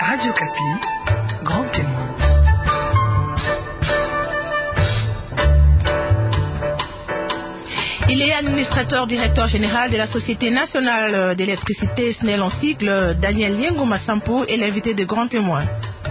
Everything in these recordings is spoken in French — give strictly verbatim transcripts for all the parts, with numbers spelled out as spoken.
Radio Kapi, grand témoin. Il est administrateur directeur général de la Société nationale d'électricité S N E L en sigle. Daniel Liengo Massampou est l'invité de grand témoin.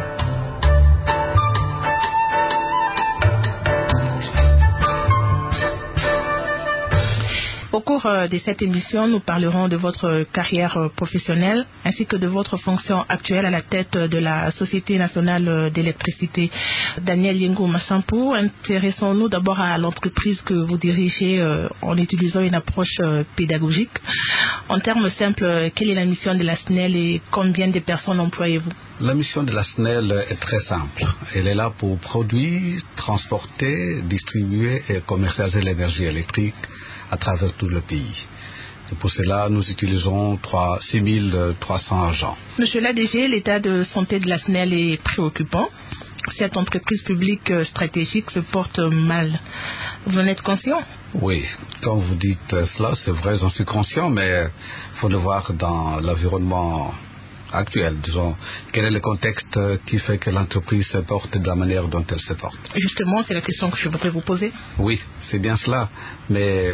Au cours de cette émission, nous parlerons de votre carrière professionnelle ainsi que de votre fonction actuelle à la tête de la Société nationale d'électricité. Daniel Liengo Massampou, intéressons-nous d'abord à l'entreprise que vous dirigez euh, en utilisant une approche euh, pédagogique. En termes simples, quelle est la mission de la S N E L et combien de personnes employez-vous? La mission de la S N E L est très simple. Elle est là pour produire, transporter, distribuer et commercialiser l'énergie électrique à travers tout le pays. Et pour cela, nous utilisons six mille trois cents agents. Monsieur l'A D G, l'état de santé de la S N E L est préoccupant. Cette entreprise publique stratégique se porte mal. Vous en êtes conscient? Oui, quand vous dites cela, c'est vrai, j'en suis conscient, mais il faut le voir dans l'environnement actuel, disons. Quel est le contexte qui fait que l'entreprise se porte de la manière dont elle se porte? Justement, c'est la question que je voudrais vous poser. Oui, c'est bien cela. Mais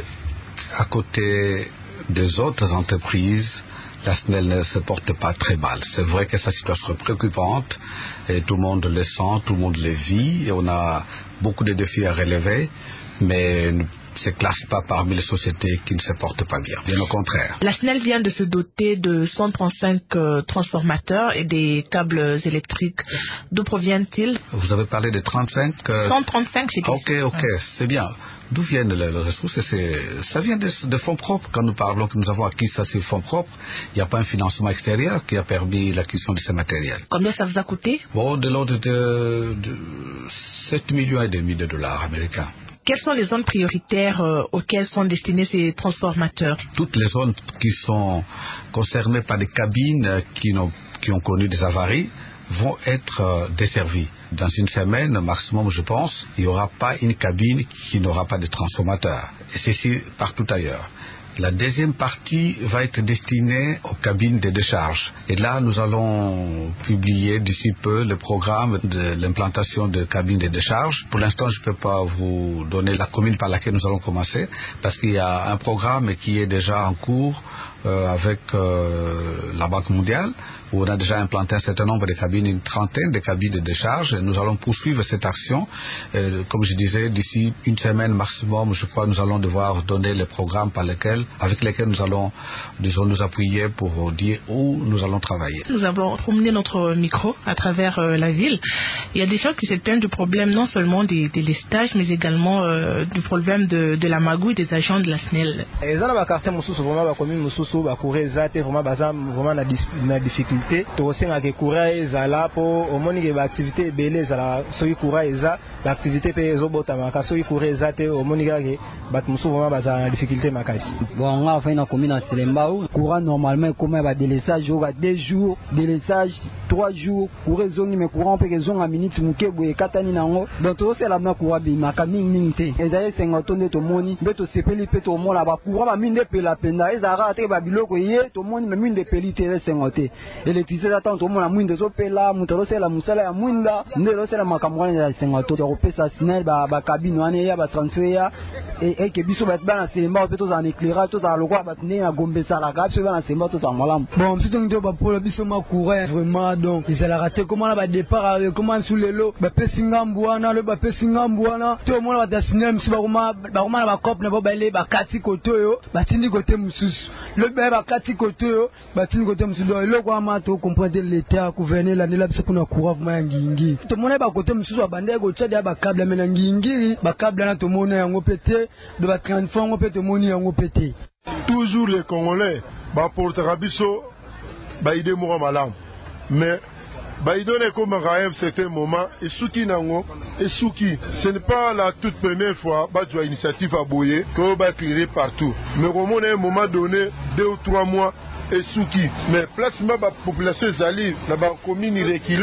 à côté des autres entreprises, la S N E L ne se porte pas très mal. C'est vrai que sa situation est préoccupante et tout le monde le sent, tout le monde le vit et on a beaucoup de défis à relever, mais ne se classe pas parmi les sociétés qui ne se portent pas bien. Bien au contraire. La S N E L vient de se doter de cent trente-cinq euh, transformateurs et des câbles électriques. D'où proviennent-ils? Vous avez parlé de trente-cinq euh... cent trente-cinq, c'est Ok, ok, ouais. C'est bien. D'où viennent les, les ressources? C'est, ça vient de, de fonds propres. Quand nous parlons que nous avons acquis ça sur fonds propres, il n'y a pas un financement extérieur qui a permis l'acquisition de ces matériels. Combien ça vous a coûté? Bon, de l'ordre de, de sept millions et demi de dollars américains. Quelles sont les zones prioritaires euh, auxquelles sont destinés ces transformateurs? Toutes les zones qui sont concernées par des cabines qui, n'ont, qui ont connu des avaries vont être euh, desservies. Dans une semaine, maximum, je pense, il n'y aura pas une cabine qui n'aura pas de transformateur. Et ceci partout ailleurs. La deuxième partie va être destinée aux cabines de décharge. Et là, nous allons publier d'ici peu le programme de l'implantation de cabines de décharge. Pour l'instant, je ne peux pas vous donner la commune par laquelle nous allons commencer, parce qu'il y a un programme qui est déjà en cours euh, avec euh, la Banque mondiale, où on a déjà implanté un certain nombre de cabines, une trentaine de cabines de décharge. Et nous allons poursuivre cette action. Euh, comme je disais, d'ici une semaine maximum, je crois, nous allons devoir donner le programme par lequel avec lesquels nous allons, disons, nous appuyer pour dire où nous allons travailler. Nous avons promené notre micro à travers euh, la ville. Il y a des gens qui se plaignent du problème non seulement des, des lestages, mais également euh, du problème de, de la magouille des agents de la S N E L. Et dans le quartier Moussous, vraiment, la commune Moussous, la courée zate vraiment, vraiment la difficulté. Tout aussi, la courée zala pour au moins les activités belées, la soy courée za, l'activité paye zobotama, la soy courée zate au moins les Moussous vraiment la difficulté makasi. Bon, on a fait une commune à Selembao. Courant normalement, comme un délaissage, deux jours, délaissage, trois jours, courant zone, mais courant peut que zone à minute, mouké, katani nango. Donc, c'est la même courant, ma camine minte. Et d'ailleurs, c'est un tonne de ton moni, mais tu sais, peli, peut au moins là-bas, courant, ma mine de pela penda, et ça a été babilo, que tout le monde, mais mine de peli, t'es cinquante. Électricité, attends, tout le monde, la mine de zopela, moutalo, c'est la moussala, la mouinda, nelo, c'est la macamouane, la cinquante. Europé, ça, snell, ba, ba, cabine, on est, ba, transfert, et, et, que biso, ba, ba, c'est mort, peut-être en éclairage, tout ça, le roi, ba, né, à gombe, ça, la gabe, c'est ba, c'est mort, tout ça, malam. Bon, si tu ba, pour le biso, ma courait, vraiment, donc, ils allaient rater, comment là, ba, départ, comment sous les lots, ba, pesingambouana, le ba, pesingambouana, tout le monde, ba, dessiner, si ba, roma, ba, roma, ba, cop, ne ba, ba, ba, kati, koto, yo, ba, tindi, côté, moussous, le ba, ba, kati, koto, yo, ba, tindi, côté, moussous, le roi, ma, to, comprendre l'état, gouverner, l'année, là, c'est pour nous courir, vraiment, ngingi. Tout le monde, ba, côté, moussous, ba, bandé, gocha, ba, câble, mais, ngingi, ba, câble, là, tout le monde, en pété, de ba, transformer, pété, moni, en pété. Toujours les Congolais, bah pour Tarabiso, bah ils démorent malam. Mais bah ils donnent comme un rêve certain moment et souki nango et souki. Ce n'est pas la toute première fois bah tu as initiative à Boyer que bah éclairer partout. Mais au moins à un moment donné, deux ou trois mois et souki. Mais place ma population zali, la commune reculée.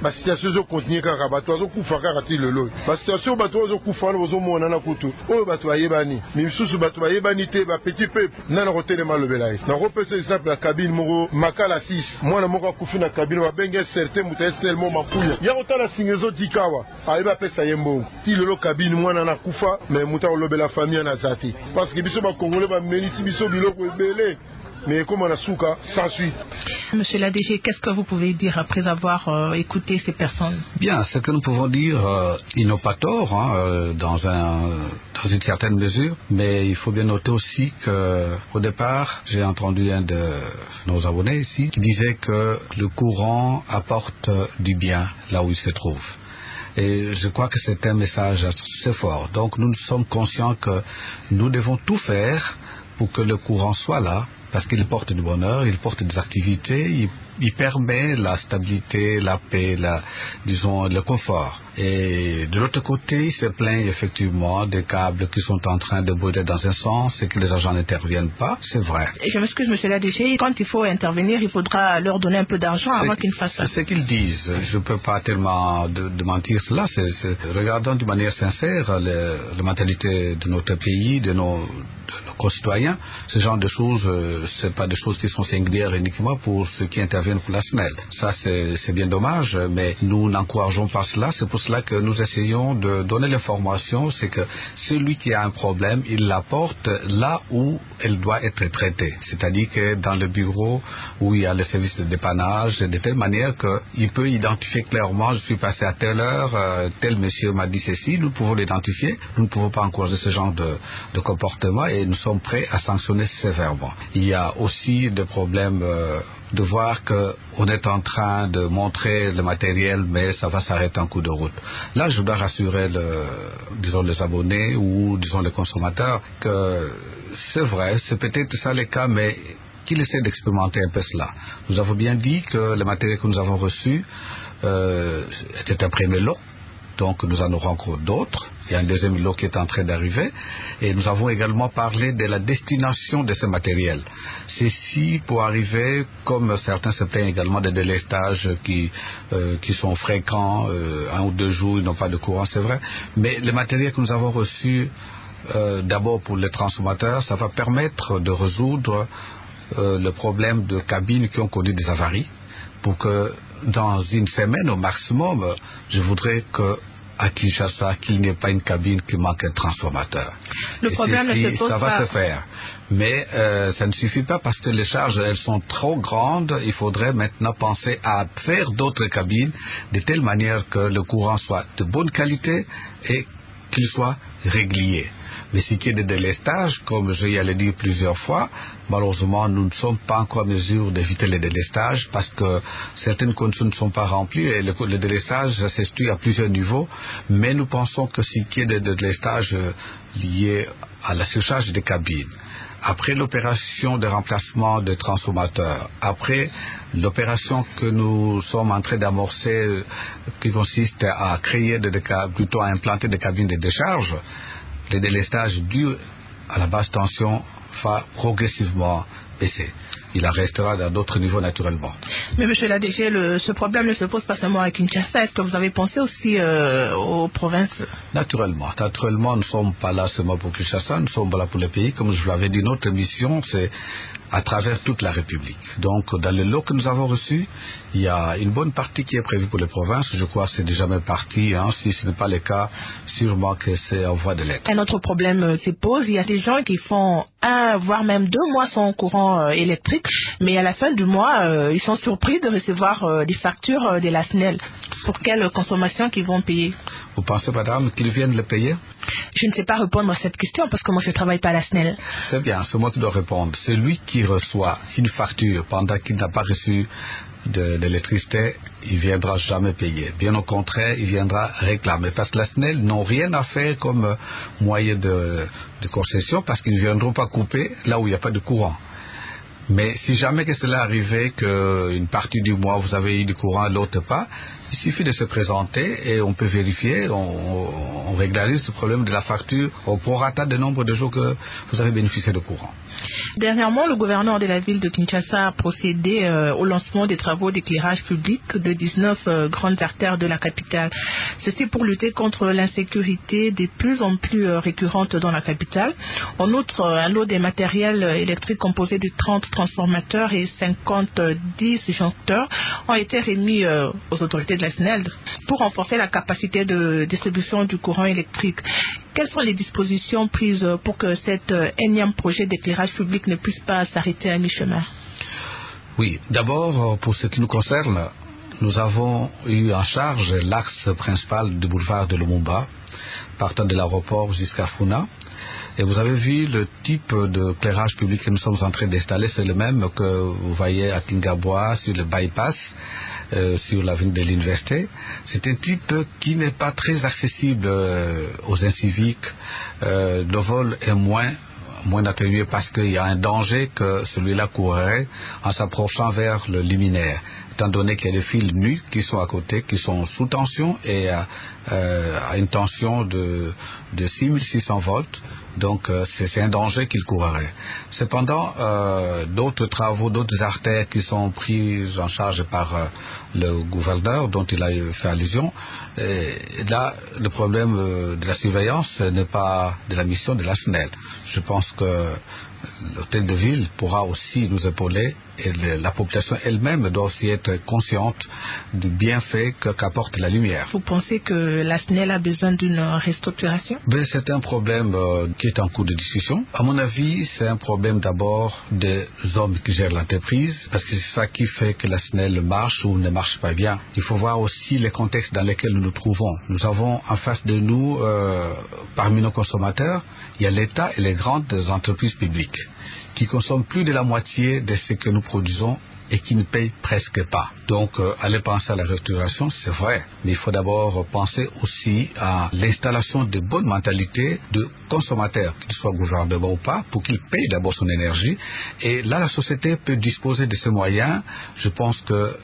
basituation ezokontinue kaka bato bazokufa kaka ti lelo basituation bato bazokufa wana bozomona na kutu oyo bato bayebani misusu bato bayebani te bapetit peuple nana kotelema alobela ye nakopesa exemple ya kabine moko makala six mwana moko akufi na kabine babenge certain moto estelemo makuya ya kotala singa ezotikawa ayeba apesa ye mbongo ti lelo kabine mwana nakufa me moto akolobela famille na te parce que biso bakongole bamenisi biso biloko ebele. Mais comme on a souka, sans suite. Monsieur l'A D G, qu'est-ce que vous pouvez dire après avoir euh, écouté ces personnes? Bien, ce que nous pouvons dire, euh, ils n'ont pas tort hein, euh, dans, un, dans une certaine mesure, mais il faut bien noter aussi qu'au départ, j'ai entendu un de nos abonnés ici qui disait que le courant apporte du bien là où il se trouve. Et je crois que c'est un message assez fort. Donc nous sommes conscients que nous devons tout faire pour que le courant soit là, parce qu'il porte du bonheur, il porte des activités, il, il permet la stabilité, la paix, la, disons, le confort. Et de l'autre côté, il se plaint effectivement des câbles qui sont en train de brûler dans un sens et que les agents n'interviennent pas, c'est vrai. Et je m'excuse, monsieur l'A D G, quand il faut intervenir, il faudra leur donner un peu d'argent avant qu'ils fassent ça. C'est ce qu'ils disent. Je ne peux pas tellement de, de mentir cela. C'est, c'est, regardons de manière sincère le, la mentalité de notre pays, de nos, de nos concitoyens. Ce genre de choses, euh, ce n'est pas des choses qui sont singulières uniquement pour ceux qui interviennent pour la S N E L. Ça, c'est, c'est bien dommage, mais nous n'encourageons pas cela. C'est pour cela que nous essayons de donner l'information, c'est que celui qui a un problème, il l'apporte là où elle doit être traitée. C'est-à-dire que dans le bureau où il y a le service de dépannage, de telle manière qu'il peut identifier clairement, je suis passé à telle heure, euh, tel monsieur m'a dit ceci, nous pouvons l'identifier. Nous ne pouvons pas encourager ce genre de, de comportement et nous sommes prêts à sanctionner sévèrement. Il y a aussi des problèmes euh, de voir qu'on est en train de montrer le matériel, mais ça va s'arrêter en cours de route. Là, je dois rassurer le, disons, les abonnés ou, disons, les consommateurs que c'est vrai, c'est peut-être ça le cas, mais qu'ils essaient d'expérimenter un peu cela. Nous avons bien dit que le matériel que nous avons reçu euh, était un premier lot. Donc nous en aurons encore d'autres. Il y a un deuxième lot qui est en train d'arriver. Et nous avons également parlé de la destination de ce matériel. Ceci pour arriver, comme certains se plaignent également des délestages qui, euh, qui sont fréquents, euh, un ou deux jours, ils n'ont pas de courant, c'est vrai. Mais le matériel que nous avons reçu, euh, d'abord pour les transformateurs, ça va permettre de résoudre euh, le problème de cabines qui ont connu des avaries. Pour que dans une semaine au maximum, je voudrais que à Kinshasa, qu'il n'y ait pas une cabine qui manque un transformateur. Le Et problème ne se pose ça va pas. se faire. Mais euh, ça ne suffit pas parce que les charges, elles sont trop grandes. Il faudrait maintenant penser à faire d'autres cabines de telle manière que le courant soit de bonne qualité et qu'il soit régulier. Mais ce qui est de délestage, comme je y allais dire plusieurs fois, malheureusement, nous ne sommes pas encore en mesure d'éviter les délestages parce que certaines conditions ne sont pas remplies et le, le délestage s'explique à plusieurs niveaux. Mais nous pensons que ce qui est de, de délestage lié à la surcharge des cabines, après l'opération de remplacement des transformateurs, après l'opération que nous sommes en train d'amorcer, qui consiste à créer, de, de, plutôt à implanter des cabines de décharge, le délestage dû à la basse tension va progressivement baisser. Il en restera dans d'autres niveaux naturellement. Mais monsieur l'A D G, le, ce problème ne se pose pas seulement à Kinshasa. Est-ce que vous avez pensé aussi euh, aux provinces? Naturellement. Naturellement, nous ne sommes pas là seulement pour Kinshasa, nous sommes là pour le pays. Comme je vous l'avais dit, notre mission, c'est à travers toute la République. Donc, dans le lot que nous avons reçu, il y a une bonne partie qui est prévue pour les provinces. Je crois que c'est déjà même parti. Hein. Si ce n'est pas le cas, sûrement que c'est en voie de l'être. Un autre problème se pose. Il y a des gens qui font un, voire même deux mois sans courant euh, électrique, mais à la fin du mois, euh, ils sont surpris de recevoir euh, des factures euh, de la S N E L. Pour quelle consommation qu'ils vont payer? Vous pensez, madame, qu'ils viennent le payer? Je ne sais pas répondre à cette question parce que moi je ne travaille pas à la S N E L. C'est bien, c'est moi qui dois répondre. Celui qui reçoit une facture pendant qu'il n'a pas reçu de, de l'électricité, il ne viendra jamais payer. Bien au contraire, il viendra réclamer. Parce que la S N E L n'ont rien à faire comme moyen de, de concession parce qu'ils ne viendront pas couper là où il n'y a pas de courant. Mais si jamais que cela arrivait, qu'une partie du mois vous avez eu du courant, l'autre pas, il suffit de se présenter et on peut vérifier, on, on régularise le problème de la facture au prorata du nombre de jours que vous avez bénéficié de courant. Dernièrement, le gouverneur de la ville de Kinshasa a procédé euh, au lancement des travaux d'éclairage public de dix-neuf euh, grandes artères de la capitale. Ceci pour lutter contre l'insécurité de plus en plus euh, récurrente dans la capitale. En outre, euh, un lot des matériels euh, électriques composé de trente transformateurs et cinquante disjoncteurs ont été remis euh, aux autorités de la S N E L pour renforcer la capacité de distribution du courant électrique. Quelles sont les dispositions prises pour que cet euh, énième projet d'éclairage public ne puisse pas s'arrêter à mi-chemin? Oui, d'abord, pour ce qui nous concerne, nous avons eu en charge l'axe principal du boulevard de Lumumba, partant de l'aéroport jusqu'à Funa. Et vous avez vu le type d'éclairage public que nous sommes en train d'installer, c'est le même que vous voyez à Kingabois, sur le bypass, euh, sur l'avenue de l'université. C'est un type qui n'est pas très accessible euh, aux inciviques. Euh, le vol est moins moins atténué parce qu'il y a un danger que celui-là courrait en s'approchant vers le luminaire, étant donné qu'il y a des fils nus qui sont à côté, qui sont sous tension et à, euh, à une tension de, de six mille six cents volts. Donc euh, c'est un danger qu'il courrait. Cependant, euh, d'autres travaux, d'autres artères qui sont prises en charge par euh, le gouverneur dont il a fait allusion, et là le problème euh, de la surveillance n'est pas de la mission de la S N E L. Je pense que l'hôtel de ville pourra aussi nous épauler et le, la population elle-même doit aussi être consciente du bienfait qu'apporte la lumière. Vous pensez que la S N E L a besoin d'une restructuration? Ben, c'est un problème euh, qui est en cours de discussion. À mon avis, c'est un problème d'abord des hommes qui gèrent l'entreprise, parce que c'est ça qui fait que la S N E L marche ou ne marche pas bien. Il faut voir aussi les contextes dans lesquels nous nous trouvons. Nous avons en face de nous, euh, parmi nos consommateurs, il y a l'État et les grandes entreprises publiques qui consomment plus de la moitié de ce que nous produisons et qui ne payent presque pas. Donc, euh, aller penser à la restauration, c'est vrai, mais il faut d'abord penser aussi à l'installation de bonnes mentalités de consommateurs, qu'ils soient gouvernement ou pas, pour qu'ils payent d'abord son énergie. Et là, la société peut disposer de ces moyens. Je pense que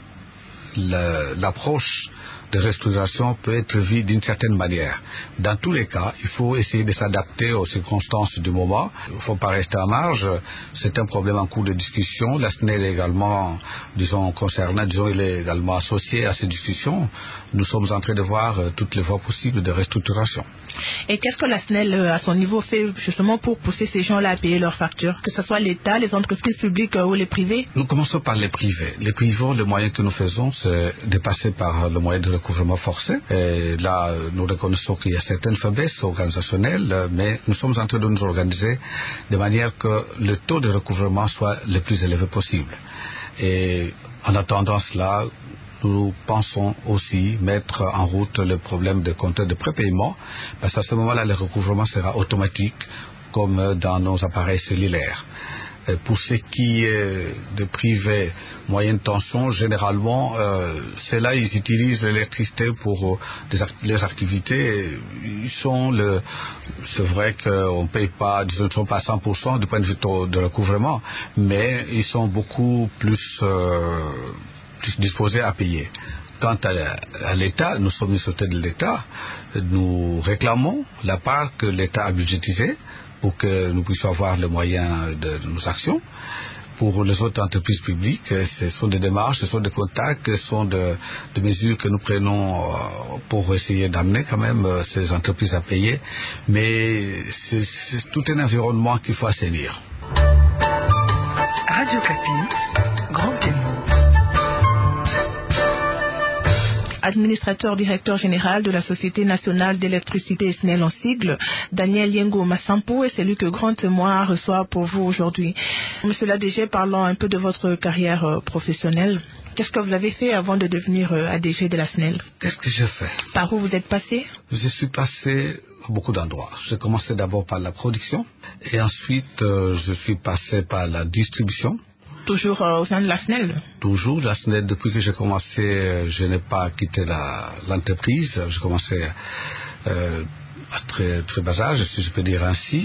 l'approche de restauration peut être vue d'une certaine manière. Dans tous les cas, il faut essayer de s'adapter aux circonstances du moment. Il ne faut pas rester à marge. C'est un problème en cours de discussion. La S N E L est également, disons, concernée, disons, il est également associé à ces discussions. Nous sommes en train de voir toutes les voies possibles de restructuration. Et qu'est-ce que la S N E L, à son niveau, fait justement pour pousser ces gens-là à payer leurs factures, que ce soit l'État, les entreprises publiques ou les privés? Nous commençons par les privés. Les privés, le moyen que nous faisons, c'est de passer par le moyen de recouvrement forcé. Et là, nous reconnaissons qu'il y a certaines faiblesses organisationnelles, mais nous sommes en train de nous organiser de manière que le taux de recouvrement soit le plus élevé possible. Et en attendant cela, nous pensons aussi mettre en route le problème de compteur de prépaiement, parce qu'à ce moment-là, le recouvrement sera automatique, comme dans nos appareils cellulaires. Et pour ce qui est de privé moyenne tension, généralement, euh, c'est là ils utilisent l'électricité pour euh, des act les activités. Ils sont le, c'est vrai qu'on ne paye pas, disons, ils ne sont pas à cent pour cent du point de vue de recouvrement, mais ils sont beaucoup plus euh, disposés à payer. Quant à, à l'État, nous sommes une société de l'État, nous réclamons la part que l'État a budgétisée pour que nous puissions avoir les moyens de, de nos actions. Pour les autres entreprises publiques, ce sont des démarches, ce sont des contacts, ce sont de, de mesures que nous prenons pour essayer d'amener quand même ces entreprises à payer. Mais c'est tout un environnement qu'il faut assainir. Radio Kapi, Grand Témoin. Administrateur directeur général de la Société nationale d'électricité S N E L en sigle, Daniel Yengo Massampo est celui que Grand Témoin reçoit pour vous aujourd'hui. Monsieur l'A D G, parlons un peu de votre carrière euh, professionnelle. Qu'est-ce que vous avez fait avant de devenir euh, A D G de la S N E L? Qu'est-ce que j'ai fait? Par où vous êtes passé? Je suis passé à beaucoup d'endroits. J'ai commencé d'abord par la production et ensuite euh, je suis passé par la distribution. Toujours euh, au sein de la S N E L? Toujours, la S N E L, depuis que j'ai commencé, je n'ai pas quitté l'entreprise. J'ai commencé euh, à très, très bas âge, si je peux dire ainsi.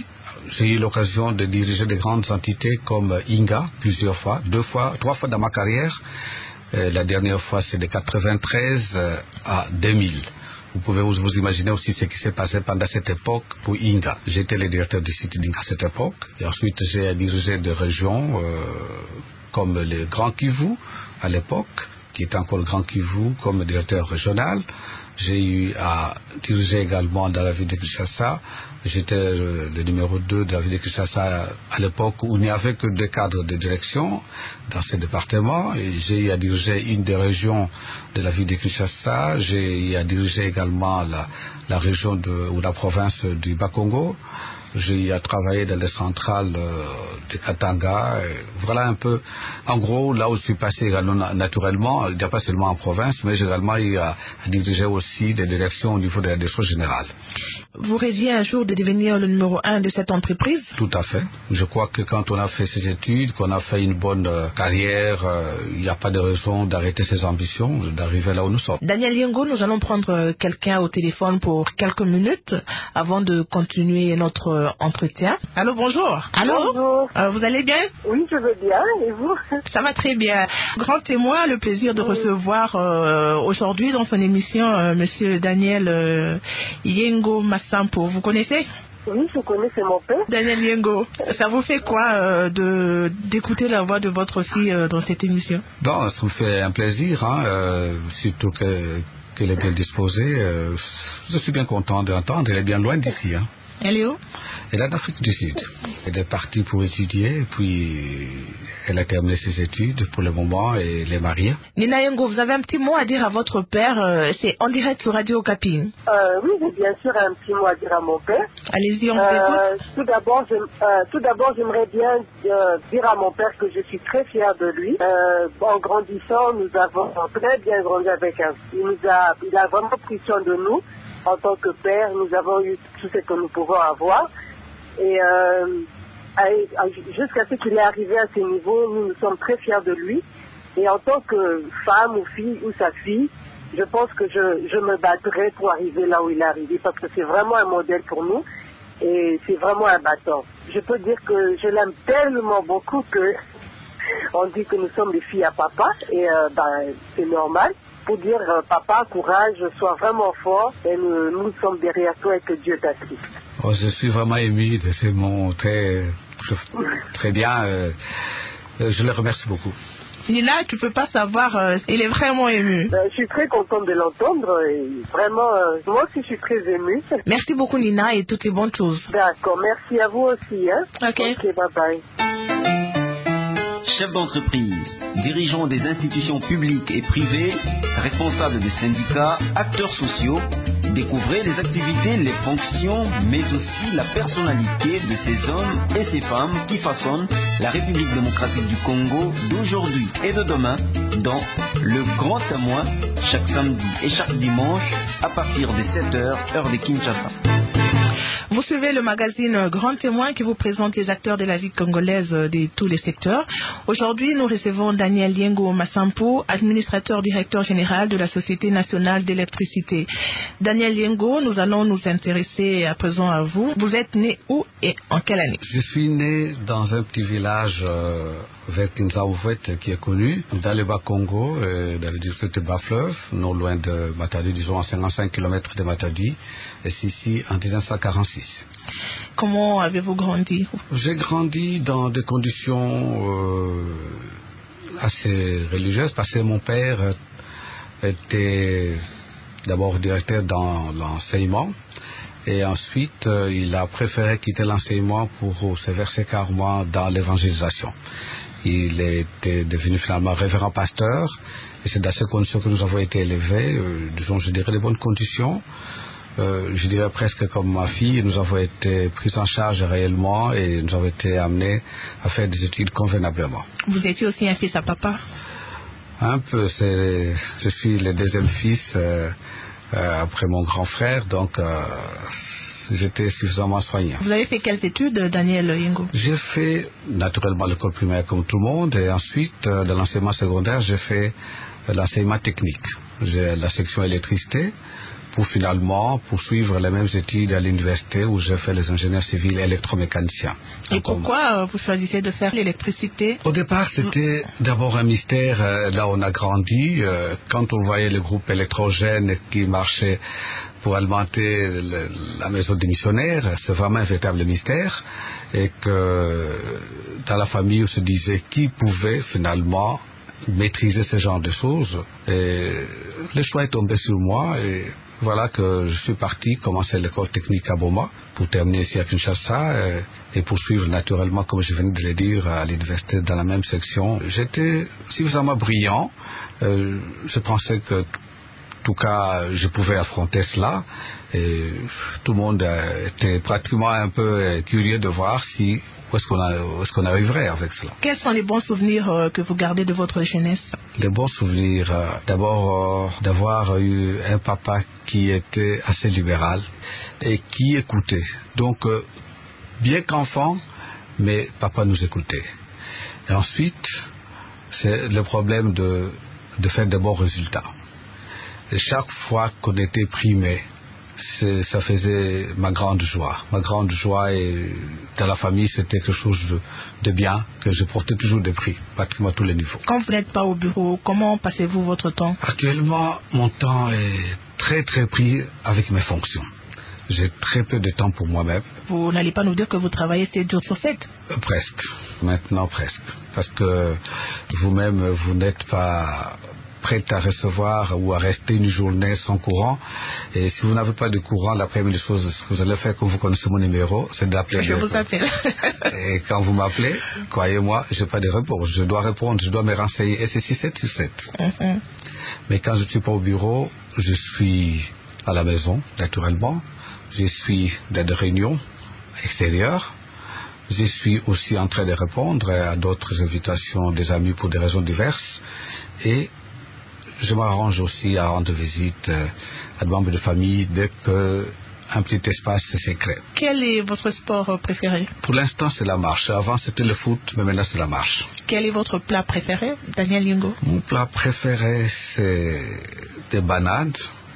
j'ai eu l'occasion de diriger des grandes entités comme Inga plusieurs fois, deux fois, trois fois dans ma carrière. Euh, la dernière fois, c'est de quatre-vingt-treize à deux mille. Vous pouvez vous, vous imaginer aussi ce qui s'est passé pendant cette époque pour Inga. J'étais le directeur du site d'Inga à cette époque. Et ensuite, j'ai dirigé des régions euh, comme le Grand Kivu à l'époque, qui était encore le Grand Kivu comme directeur régional. J'ai eu à diriger également dans la ville de Kinshasa. J'étais le, le numéro deux de la ville de Kinshasa à l'époque où il n'y avait que deux cadres de direction dans ce département. Et j'ai eu à diriger une des régions de la ville de Kinshasa. J'ai eu à diriger également la, la région de, ou la province du Bas-Congo. J'ai eu à travailler dans les centrales euh, de Katanga. Et voilà un peu, en gros, là où je suis passé également naturellement, il n'y a pas seulement en province, mais j'ai également eu à, à diriger aussi des directions au niveau de la direction générale. Vous rêviez un jour de devenir le numéro un de cette entreprise? Tout à fait. Je crois que quand on a fait ses études, qu'on a fait une bonne euh, carrière, euh, il n'y a pas de raison d'arrêter ses ambitions, d'arriver là où nous sommes. Daniel Yengo, nous allons prendre quelqu'un au téléphone pour quelques minutes avant de continuer notre entretien. Allô, bonjour. Allô. Bonjour. Euh, vous allez bien? Oui, je vais bien. Et vous? Ça va très bien. Grand témoin, le plaisir de oui. recevoir euh, aujourd'hui dans son émission euh, Monsieur Daniel euh, Yengo Massampo. Vous connaissez? Oui, je connais, c'est mon père. Daniel Yengo, ça vous fait quoi euh, de d'écouter la voix de votre fille euh, dans cette émission? Non, ça me fait un plaisir, hein, euh, surtout que qu'elle est bien disposée. Euh, je suis bien content de l'entendre. Elle est bien loin d'ici, hein. Elle est où? Elle est en Afrique du Sud. Elle est partie pour étudier, et puis elle a terminé ses études pour le moment et elle est mariée. Nina Yengo, vous avez un petit mot à dire à votre père, euh, c'est en direct sur Radio Okapi. Euh, oui, j'ai bien sûr un petit mot à dire à mon père. Allez-y, on vous euh, écoute. Tout d'abord, euh, tout d'abord, j'aimerais bien euh, dire à mon père que je suis très fière de lui. Euh, en grandissant, nous avons très bien grandi avec un. Il nous a, il a vraiment pris soin de nous. En tant que père, nous avons eu tout ce que nous pouvons avoir. Et euh, jusqu'à ce qu'il est arrivé à ce niveau, nous, nous sommes très fiers de lui. Et en tant que femme ou fille ou sa fille, je pense que je, je me battrai pour arriver là où il est arrivé, parce que c'est vraiment un modèle pour nous. Et c'est vraiment un bâton. Je peux dire que je l'aime tellement beaucoup que on dit que nous sommes des filles à papa. Et euh, ben, c'est normal. Pour dire, euh, papa, courage, sois vraiment fort et nous, nous sommes derrière toi et que Dieu t'assiste. Oh, je suis vraiment ému de ces mots très, très bien. Euh, je le remercie beaucoup. Nina, tu peux pas savoir, euh, il est vraiment ému. Euh, je suis très contente de l'entendre et vraiment, euh, moi aussi je suis très émue. Merci beaucoup Nina et toutes les bonnes choses. D'accord, merci à vous aussi. Hein? Ok. Ok, bye bye. Chefs d'entreprise, dirigeants des institutions publiques et privées, responsables des syndicats, acteurs sociaux, découvrez les activités, les fonctions, mais aussi la personnalité de ces hommes et ces femmes qui façonnent la République démocratique du Congo d'aujourd'hui et de demain dans Le Grand Témoin, chaque samedi et chaque dimanche à partir de sept heures, heure de Kinshasa. Vous suivez le magazine Grand Témoin qui vous présente les acteurs de la vie congolaise de tous les secteurs. Aujourd'hui, nous recevons Daniel Yengo Massampo, administrateur directeur général de la Société nationale d'électricité. Daniel Yengo, nous allons nous intéresser à présent à vous. Vous êtes né où et en quelle année? Je suis né dans un petit village euh, vers Kinzaouvet qui est connu, dans le Bas-Congo, euh, dans le district de Bas-Fleuve, non loin de Matadi, disons à cinquante-cinq kilomètres de Matadi, et c'est ici en mille neuf cent quarante-six. Comment avez-vous grandi? J'ai grandi dans des conditions euh, assez religieuses parce que mon père était d'abord directeur dans l'enseignement et ensuite euh, il a préféré quitter l'enseignement pour se verser carrément dans l'évangélisation. Il était devenu finalement révérend pasteur et c'est dans ces conditions que nous avons été élevés, euh, disons je dirais les bonnes conditions. Euh, je dirais presque comme ma fille, nous avons été pris en charge réellement et nous avons été amenés à faire des études convenablement. Vous étiez aussi un fils à papa? Un peu, c'est, je suis le deuxième fils euh, euh, après mon grand frère, donc euh, j'étais suffisamment soignant. Vous avez fait quelles études, Daniel Yengo? J'ai fait naturellement l'école primaire comme tout le monde et ensuite euh, de l'enseignement secondaire j'ai fait euh, l'enseignement technique. J'ai la section électricité pour finalement poursuivre les mêmes études à l'université où j'ai fait les ingénieurs civils électromécaniciens. Et pourquoi euh, vous choisissez de faire l'électricité? Au départ, c'était d'abord un mystère. Euh, là, on a grandi. Euh, quand on voyait le groupe électrogène qui marchait pour alimenter le, la maison des missionnaires, c'est vraiment un véritable mystère. Et que dans la famille, on se disait qui pouvait finalement maîtriser ce genre de choses. Et le choix est tombé sur moi et voilà que je suis parti commencer l'école technique à Boma pour terminer ici à Kinshasa et, et poursuivre naturellement, comme je venais de le dire, à l'université dans la même section. J'étais suffisamment brillant. Euh, je pensais que en tout cas, je pouvais affronter cela et tout le monde était pratiquement un peu curieux de voir si où est-ce qu'on a, où est-ce qu'on arriverait avec cela. Quels sont les bons souvenirs euh, que vous gardez de votre jeunesse? Les bons souvenirs, euh, d'abord euh, d'avoir eu un papa qui était assez libéral et qui écoutait. Donc, euh, bien qu'enfant, mais papa nous écoutait. Et ensuite, c'est le problème de, de faire de bons résultats. Et chaque fois qu'on était primé, ça faisait ma grande joie. Ma grande joie et dans la famille, c'était quelque chose de, de bien, que je portais toujours des prix, pratiquement à tous les niveaux. Quand vous n'êtes pas au bureau, comment passez-vous votre temps? Actuellement, mon temps est très très pris avec mes fonctions. J'ai très peu de temps pour moi-même. Vous n'allez pas nous dire que vous travaillez sept jours sur sept? euh, Presque. Maintenant presque. Parce que vous-même, vous n'êtes pas prête à recevoir ou à rester une journée sans courant. Et si vous n'avez pas de courant, la première des choses que vous allez faire, quand vous connaissez mon numéro, c'est d'appeler. Je vous appelle. Et quand vous m'appelez, croyez-moi, je n'ai pas de réponse. Je dois répondre, je dois me renseigner. Et c'est six sept sur sept. Mm-hmm. Mais quand je ne suis pas au bureau, je suis à la maison, naturellement. Je suis dans des réunions extérieures. Je suis aussi en train de répondre à d'autres invitations des amis pour des raisons diverses. Et je m'arrange aussi à rendre visite à des membres de famille dès qu'un petit espace se crée. Quel est votre sport préféré? Pour l'instant, c'est la marche. Avant, c'était le foot, mais maintenant, c'est la marche. Quel est votre plat préféré, Daniel Lingo? Mon plat préféré, c'est des bananes,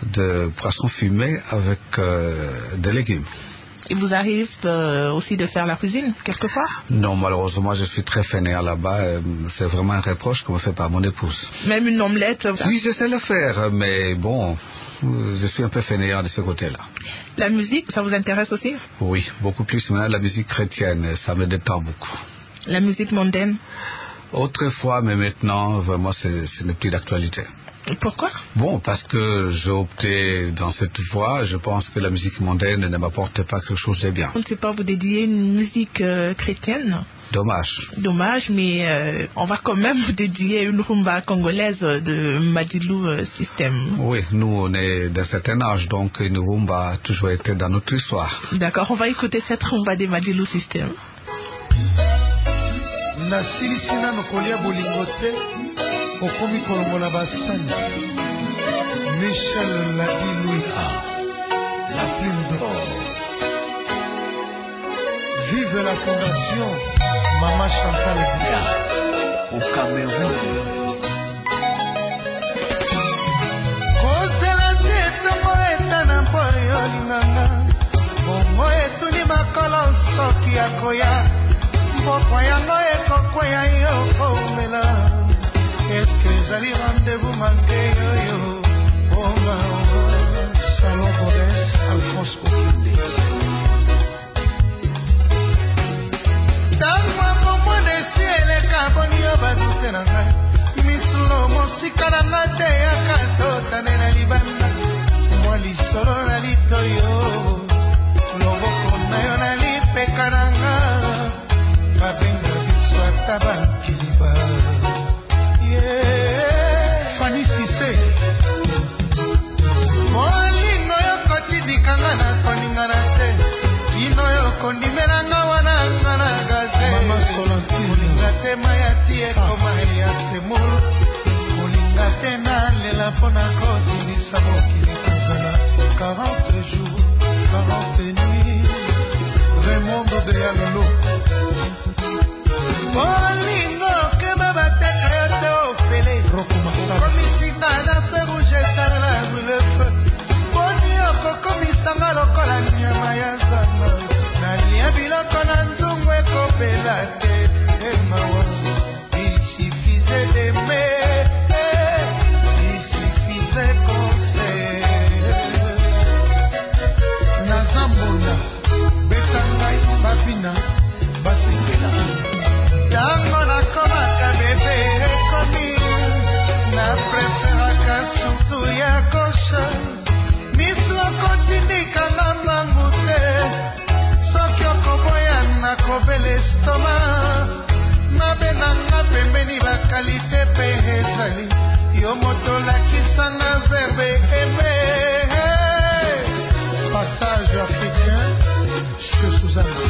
de poisson fumé avec euh, des légumes. Il vous arrive euh, aussi de faire la cuisine, quelquefois? Non, malheureusement, je suis très fainéant là-bas. Euh, c'est vraiment un reproche qu'on me fait par mon épouse. Même une omelette? Oui, je sais le faire, mais bon, je suis un peu fainéant de ce côté-là. La musique, ça vous intéresse aussi? Oui, beaucoup plus. Maintenant, la musique chrétienne, ça me détend beaucoup. La musique mondaine? Autrefois, mais maintenant, vraiment, c'est, ce n'est plus d'actualité. Pourquoi? Bon, parce que j'ai opté dans cette voie. Je pense que la musique mondaine ne m'apporte pas quelque chose de bien. On ne sait pas vous dédier une musique euh, chrétienne? Dommage. Dommage, mais euh, on va quand même vous dédier une rumba congolaise de Madilou euh, System. Oui, nous on est d'un certain âge, donc une rumba a toujours été dans notre histoire. D'accord, on va écouter cette rumba de Madilou System. Nasilisina nokolia bolingote okomi kolongola basani Michel Ladi Louis la plume d'or. Vive la fondation Maman Chantal Bia au Cameroun. Kosela tetongo etana mpoyo linganga bongo etuni makolo soki akoya mbokwa yango ekokwea yo komela. Est-ce que j'allais rendez-vous manqué yo oh ma salon Bodès Alphonse Kofundi Tangwa momo desi eleka boni yo batute na ngai misulo mosika na ngai te yakatotane na libanda mwa lisolo na litoyo loboko na yo na lipeka na nga babenga biso ata bankiliba Fanny Cissé Molingo yoko tidikanga na koningana te Ino yoko ndimelanga wana ngana gaze Mama Solantine Molinga te mayati eko mayate mulu Molinga te na lela pona kozi nisamo kilikazana quarante jours, quarante nuits Raymond de Yalolo Molingo ke baba te kayote ofele Komisika na se rouge la le feu Boni moto lakisanga verbe ebe. Passage africain chez Suzanne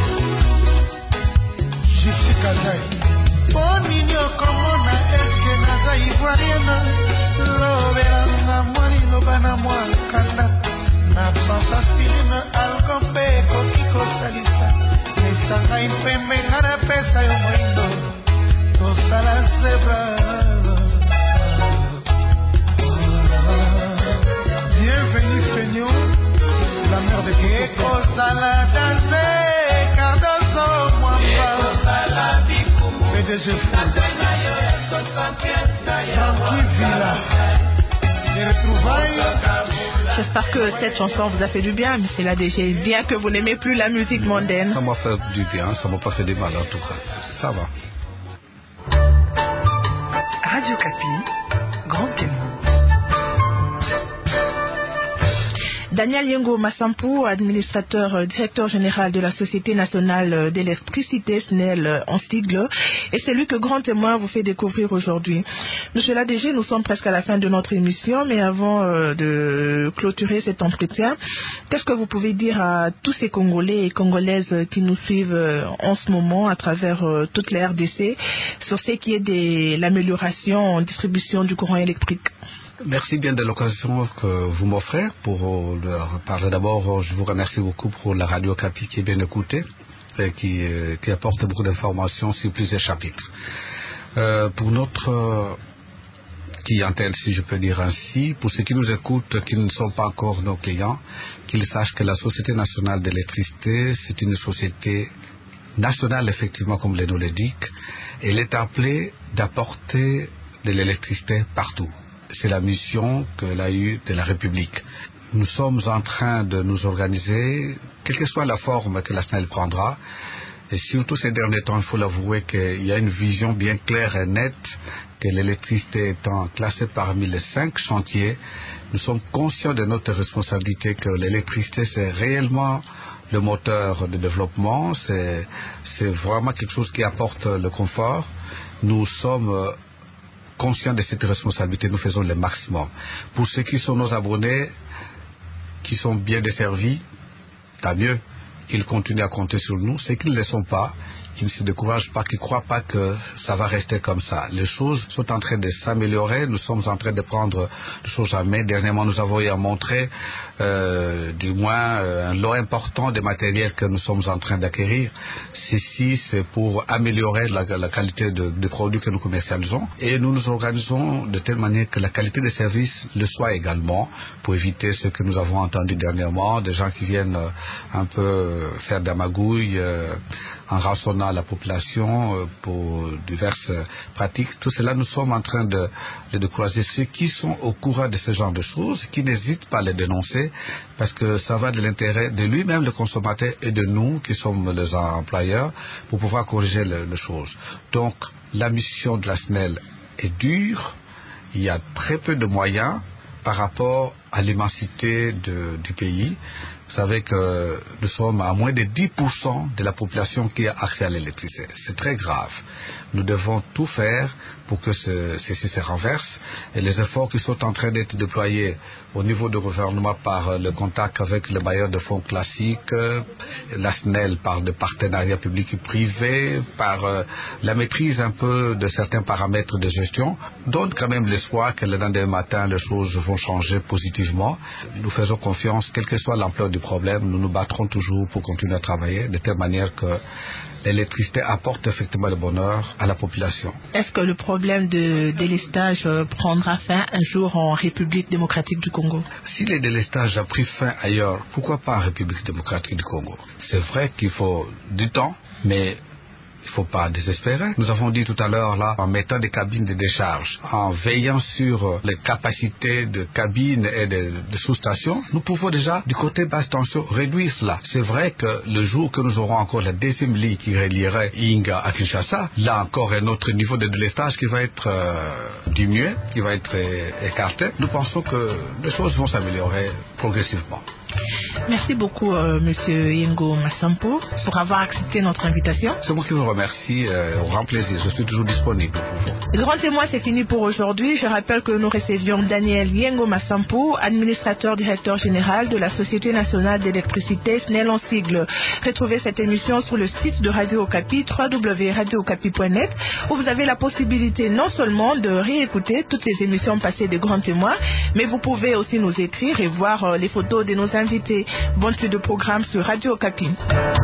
Gypsy Kazai. Poninyo komona eske naza ivoirienne. Lobelanga mwani lobana mwakanda. N'absence aspirine alcope kokiko salisa. Nesanga impembe ngana pesa yo moindo. Tosala zebra. Bienvenue Feignon, la mère de Kiko. Ekosala danse, Cardozo Mwamba. P D G Francky Villa. Les retrouvailles. J'espère que cette chanson vous a fait du bien, monsieur l'A D G. Bien que vous n'aimez plus la musique mondaine. Ça m'a fait du bien, ça m'a pas fait du mal en tout cas. Ça va. Radio Kapi, grand témoin. Daniel Yengo Massampou, administrateur, euh, directeur général de la Société nationale d'électricité, S N E L en sigle, et c'est lui que Grand Témoin vous fait découvrir aujourd'hui. Monsieur l'A D G, nous sommes presque à la fin de notre émission, mais avant euh, de clôturer cet entretien, qu'est-ce que vous pouvez dire à tous ces Congolais et Congolaises qui nous suivent euh, en ce moment à travers euh, toute la R D C sur ce qui est de l'amélioration en distribution du courant électrique? Merci bien de l'occasion que vous m'offrez pour leur parler. D'abord, je vous remercie beaucoup pour la radio Kapi qui est bien écoutée et qui, qui apporte beaucoup d'informations sur plusieurs chapitres. Euh, pour notre clientèle, si je peux dire ainsi, pour ceux qui nous écoutent, qui ne sont pas encore nos clients, qu'ils sachent que la Société nationale d'électricité, c'est une société nationale, effectivement, comme le nom l'indique. Elle est appelée d'apporter de l'électricité partout. C'est la mission qu'elle a eue de la République. Nous sommes en train de nous organiser, quelle que soit la forme que la S N E L prendra, et surtout ces derniers temps, il faut l'avouer qu'il y a une vision bien claire et nette que l'électricité étant classée parmi les cinq chantiers, nous sommes conscients de notre responsabilité que l'électricité c'est réellement le moteur de développement, c'est, c'est vraiment quelque chose qui apporte le confort. Nous sommes conscients de cette responsabilité, nous faisons le maximum. Pour ceux qui sont nos abonnés, qui sont bien desservis, tant mieux qu'ils continuent à compter sur nous. Ceux qui ne le sont pas, qui ne se découragent pas, qui ne croient pas que ça va rester comme ça. Les choses sont en train de s'améliorer, nous sommes en train de prendre des choses à main. Dernièrement, nous avons eu à montrer euh, du moins euh, un lot important de matériel que nous sommes en train d'acquérir. Ceci, c'est pour améliorer la, la qualité de, des produits que nous commercialisons. Et nous nous organisons de telle manière que la qualité des services le soit également, pour éviter ce que nous avons entendu dernièrement, des gens qui viennent euh, un peu faire de la magouille, euh, en rançonnant la population euh, pour diverses euh, pratiques. Tout cela, nous sommes en train de, de, de croiser ceux qui sont au courant de ce genre de choses, qui n'hésitent pas à les dénoncer, parce que ça va de l'intérêt de lui-même, le consommateur, et de nous, qui sommes les employeurs, pour pouvoir corriger les, les choses. Donc, la mission de la S N E L est dure, il y a très peu de moyens par rapport à l'immensité du pays. Vous savez que nous sommes à moins de dix pour cent de la population qui a accès à l'électricité. C'est très grave. Nous devons tout faire pour que ce, ceci se renverse. Et les efforts qui sont en train d'être déployés au niveau du gouvernement par le contact avec le bailleur de fonds classique, la S N E L par des partenariats publics et privés, par euh, la maîtrise un peu de certains paramètres de gestion, donnent quand même l'espoir que le lendemain matin, les choses vont changer positivement. Nous faisons confiance, quelle que soit l'ampleur du problème, nous nous battrons toujours pour continuer à travailler de telle manière que l'électricité apporte effectivement le bonheur à la population. Est-ce que le problème de délestage prendra fin un jour en République démocratique du Congo? Si le délestage a pris fin ailleurs, pourquoi pas en République démocratique du Congo? C'est vrai qu'il faut du temps, mais il ne faut pas désespérer. Nous avons dit tout à l'heure, là, en mettant des cabines de décharge, en veillant sur les capacités de cabines et de, de sous-stations, nous pouvons déjà, du côté basse tension, réduire cela. C'est vrai que le jour que nous aurons encore la deuxième ligne qui relierait Inga à Kinshasa, là encore un autre niveau de délestage qui va être euh, diminué, qui va être euh, écarté. Nous pensons que les choses vont s'améliorer progressivement. Merci beaucoup, euh, Monsieur Yengo Massampo, pour avoir accepté notre invitation. C'est moi qui vous remercie. Euh, au grand plaisir. Je suis toujours disponible pour vous. Grand témoin, c'est fini pour aujourd'hui. Je rappelle que nous recevions Daniel Yengo Massampo, administrateur directeur général de la Société nationale d'électricité, S N E L en sigle. Retrouvez cette émission sur le site de Radio Okapi, w w w point radio okapi point net, où vous avez la possibilité non seulement de réécouter toutes les émissions passées des grands témoins, mais vous pouvez aussi nous écrire et voir euh, les photos de nos invités. Bonne suite de programme sur Radio Okapi.